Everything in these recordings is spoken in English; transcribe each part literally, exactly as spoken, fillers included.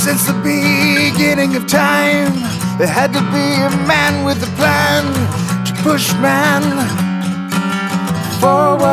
Since the beginning of time, there had to be a man with a plan to push man forward.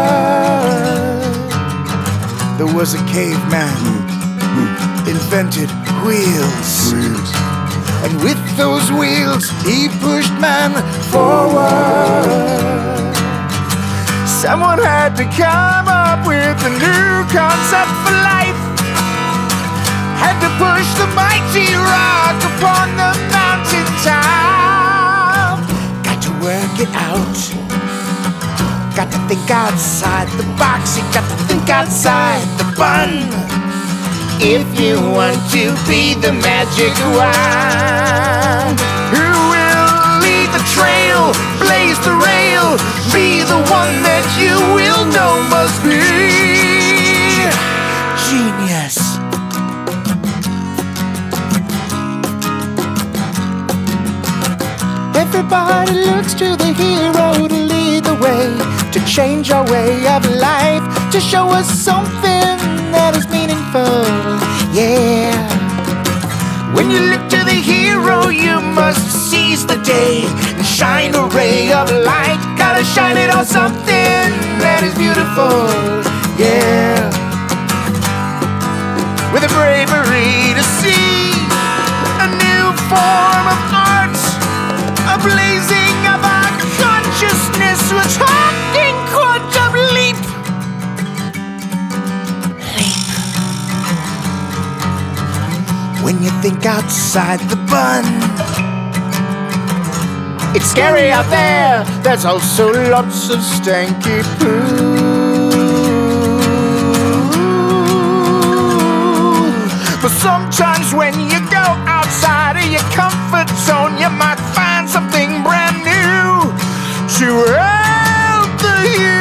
There was a caveman who invented wheels, and with those wheels he pushed man forward. Someone had to come up with a new concept for life, had to push the mighty rock upon the mountaintop. Got to work it out, got to think outside the box, you got to think outside the bun if you want to be the magic one. Who will lead the trail, blaze the rail, be the one that you will know must be genius. Everybody looks to the hero to lead the way, to change our way of life, to show us something that is meaningful, yeah. When you look to the hero, you must seize the day and shine a ray of light. Gotta shine it on something that is beautiful, yeah. With a bravery to see a new form of art, a blazing of our consciousness, we're talking quantum leap. Leap. When you think outside the bun, it's scary out there, there's also lots of stanky poo. But sometimes when you go outside of your comfort zone, you might find something brand new to help the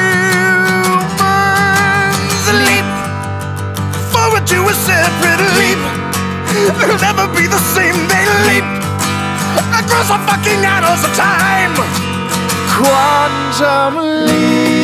humans leap forward to a separate leap. It'll never be the same, they leap across the fucking annals of time. Quantum leap.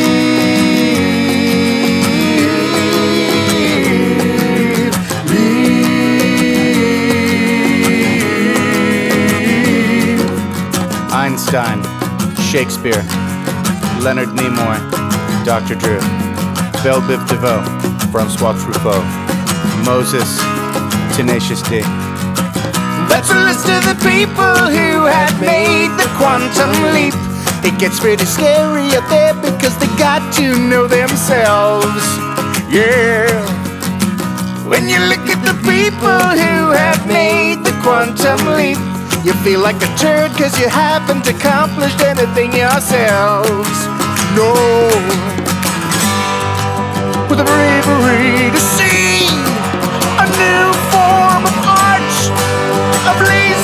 Einstein, Shakespeare, Leonard Nimoy, Doctor Drew, Belle Biv DeVoe, Francois Truffaut, Moses, Tenacious D. That's a list of the people who had made the quantum leap. It gets pretty scary out there because they got to know themselves, yeah. When you look at the people who have made the quantum leap, you feel like a turd cause you haven't accomplished anything yourselves. No. With the bravery to see a new form of art, a blaze